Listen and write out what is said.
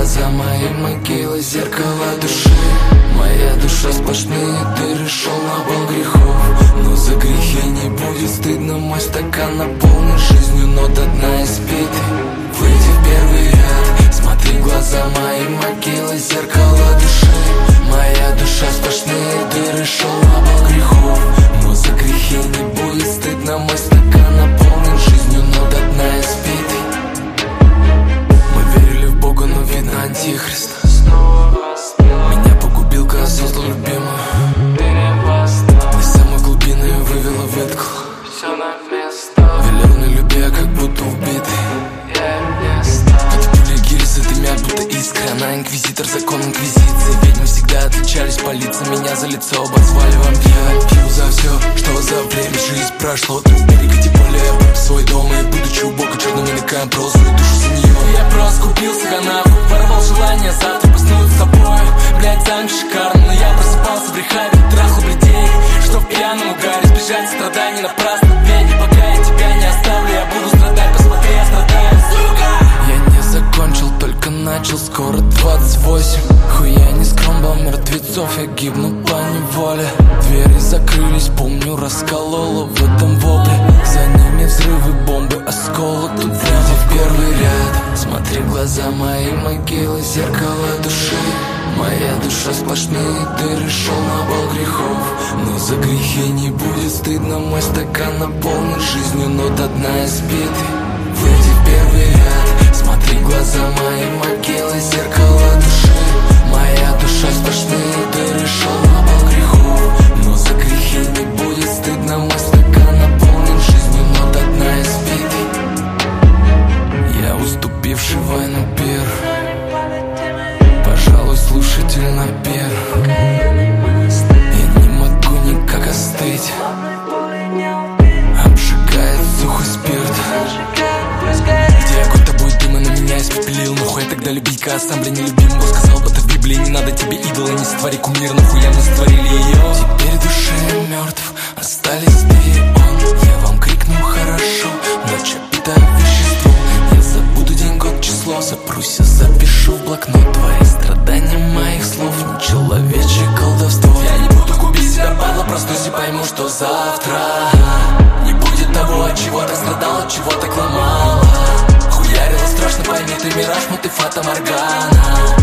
глаза мои могилы, зеркало души. Моя душа сплошные дыры, шел на бал грехов. Но за грехи не будет стыдно, мой стакан наполнен жизнью, но до дна испитый. Выйди в первый ряд, смотри в глаза мои могилы, зеркало души. Моя душа сплошные дыры, шел на бал грехов. Но за грехи не будет стыдно, мой стакан наполнен жизнью, но до дна испитый. Мы верили в Бога, но видно антихрист. Меня погубил, когда создал любимую. Из самой глубины вывела, выткал. Все на место. Велел не любя, как будто убитый. От пули гильзы дымят, будто искры. Она инквизитор, закон инквизиции. Ведьмы всегда отличались по лицам. Меня за лицо обозвали вампиром. Пью за все, что за время жизнь прошло. Ты берега, тем более свой дом. И будучи у Бога, черными веками прол свою душу за нее. Я просто купился канаву, воровал желание завтра проснуться с тобой. Блять, танк шикарно, но я просыпался в рехабе, трахал людей, что в пьяном угаре. Избежать страданий напрасно, ведь пока я тебя не оставлю, я буду страдать, посмотри, я страдаю, сука. Я не закончил, только начал, скоро 28. Хуя не скромбал мертвецов, я гибну по неволе. Двери закрылись, помню, расколола в этом вопле. За ними взрывы, бомбы, осколок. Тут прямо в первый ряд, смотри в глаза мои могилы, зеркало души. Моя душа сплошные дыры, шел на бал грехов. Но за грехи не будет стыдно, мой стакан наполнен жизнью, но до дна избитый. Выйди в первый ряд, смотри в глаза мои могилы, зеркало души. Моя душа сплошные дыры, шел на бал грехов. Но за грехи не будет стыдно, мой стакан наполнен жизнью, но до дна избитый. Я уступивший войну пир, пожалуй, слушатель на пир. Я не могу никак остыть, обжигает сухой спирт. Где огонь тобой дыма на меня испепелил. Нахуй тогда любить, когда сам, блин, не любим. Бог сказал бы это в Библии, не надо тебе идола, не сотвори кумир. Нахуя мы сотворили ее? Теперь душе мертв, остались ты и он. Я вам крикну хорошо, ночь питаю веществом. Я забуду день, год, число, запрусь, я запишу в блокнот твои страдания моих слов. Не человечье колдовство. Я не буду губить себя, падла, проснусь и пойму, что завтра не будет того, от чего так страдал, от чего так ломала. Хуярила страшно, пойми, ты мираж, но ты фата Моргана.